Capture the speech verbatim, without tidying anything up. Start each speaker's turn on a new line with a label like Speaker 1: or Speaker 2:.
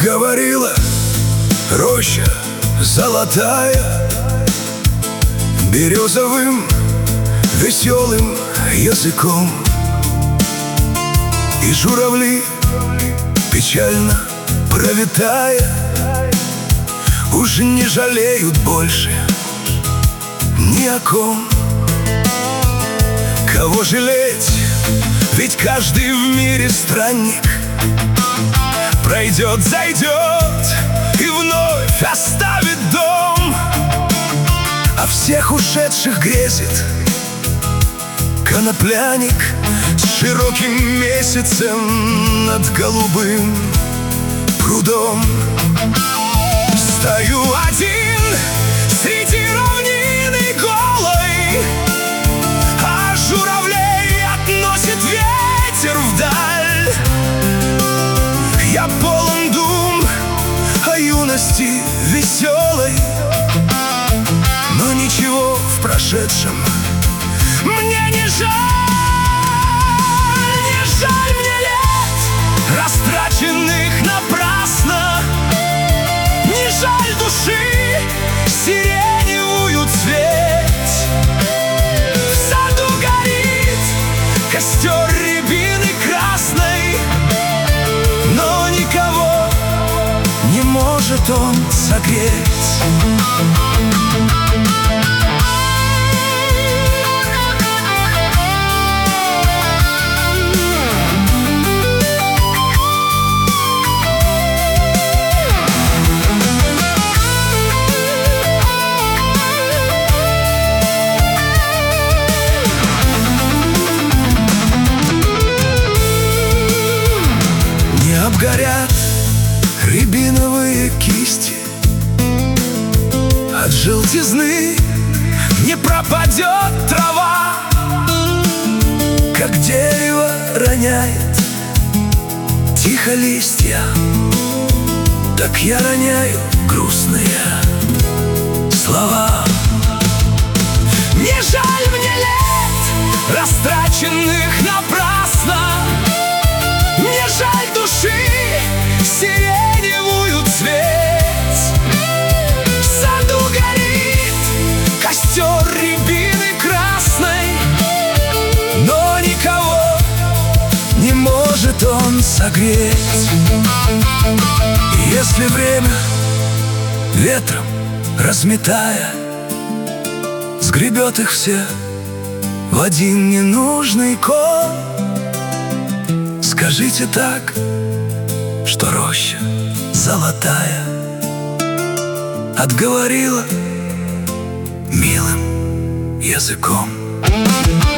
Speaker 1: Говорила роща золотая березовым веселым языком, и журавли, печально провитая, уже не жалеют больше ни о ком. Кого жалеть, ведь каждый в мире странник пройдет, зайдет и вновь оставит дом. А всех ушедших грезит конопляник с широким месяцем над голубым прудом. Стою один среди равнины голой, а журавлей относит ветер вдаль. Я полон дум о юности веселой, но ничего в прошедшем мне не жаль. Не жаль мне лет, растраченных напрасно, не жаль души, сиреневую цветь. В саду горит костер рябины красной, но никого не может он согреть. Обгорят рябиновые кисти, от желтизны не пропадет трава. Как дерево роняет тихо листья, так я роняю грустные слова. Не жаль мне лет, растраченных напрасно, не жаль души, сиреневую цветь. В саду горит костер рябины красной, но никого не может он согреть. И если время ветром разметая сгребет их все в один ненужный ком, скажите так, что роща золотая отговорила милым языком.